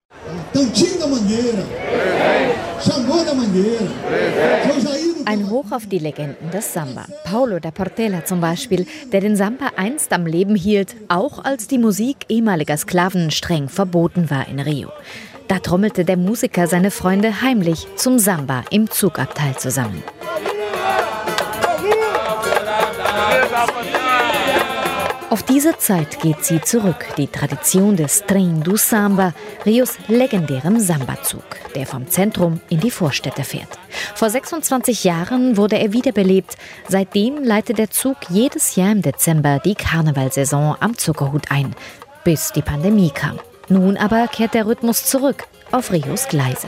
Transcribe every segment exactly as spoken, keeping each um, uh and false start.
Ein Hoch auf die Legenden des Samba. Paulo da Portela zum Beispiel, der den Samba einst am Leben hielt, auch als die Musik ehemaliger Sklaven streng verboten war in Rio. Da trommelte der Musiker seine Freunde heimlich zum Samba im Zugabteil zusammen. Auf diese Zeit geht sie zurück, die Tradition des Trem do Samba, Rios legendärem Sambazug, der vom Zentrum in die Vorstädte fährt. Vor sechsundzwanzig Jahren wurde er wiederbelebt. Seitdem leitet der Zug jedes Jahr im Dezember die Karnevalsaison am Zuckerhut ein, bis die Pandemie kam. Nun aber kehrt der Rhythmus zurück auf Rios Gleise.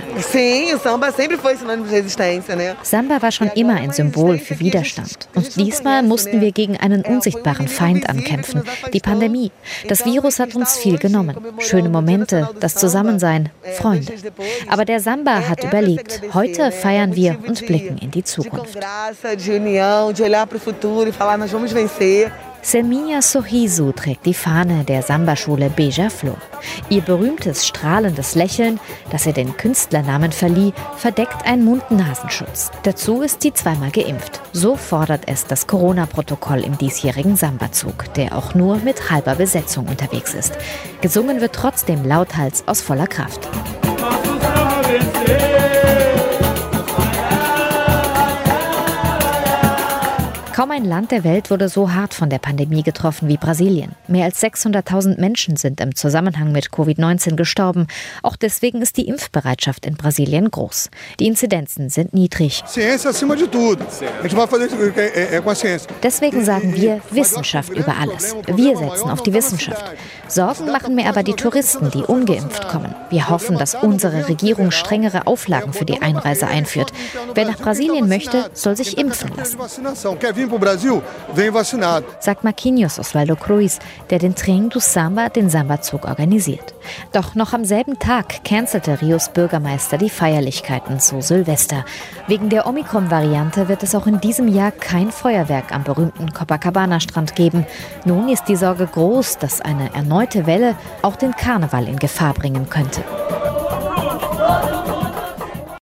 Samba war schon immer ein Symbol für Widerstand. Und diesmal mussten wir gegen einen unsichtbaren Feind ankämpfen, die Pandemie. Das Virus hat uns viel genommen. Schöne Momente, das Zusammensein, Freunde. Aber der Samba hat überlebt. Heute feiern wir und blicken in die Zukunft. Selminha Sorriso trägt die Fahne der Samba-Schule Beija-Flor. Ihr berühmtes, strahlendes Lächeln, das ihr den Künstlernamen verlieh, verdeckt einen Mund-Nasenschutz. Dazu ist sie zweimal geimpft. So fordert es das Corona-Protokoll im diesjährigen Samba-Zug, der auch nur mit halber Besetzung unterwegs ist. Gesungen wird trotzdem lauthals aus voller Kraft. Kaum ein Land der Welt wurde so hart von der Pandemie getroffen wie Brasilien. Mehr als sechshunderttausend Menschen sind im Zusammenhang mit Covid neunzehn gestorben. Auch deswegen ist die Impfbereitschaft in Brasilien groß. Die Inzidenzen sind niedrig. Deswegen sagen wir Wissenschaft über alles. Wir setzen auf die Wissenschaft. Sorgen machen mir aber die Touristen, die ungeimpft kommen. Wir hoffen, dass unsere Regierung strengere Auflagen für die Einreise einführt. Wer nach Brasilien möchte, soll sich impfen lassen. Sagt Marquinhos Osvaldo Cruz, der den Trem do Samba, den Sambazug, organisiert. Doch noch am selben Tag cancelte Rios Bürgermeister die Feierlichkeiten zu Silvester. Wegen der Omikron-Variante wird es auch in diesem Jahr kein Feuerwerk am berühmten Copacabana-Strand geben. Nun ist die Sorge groß, dass eine erneute Welle auch den Karneval in Gefahr bringen könnte.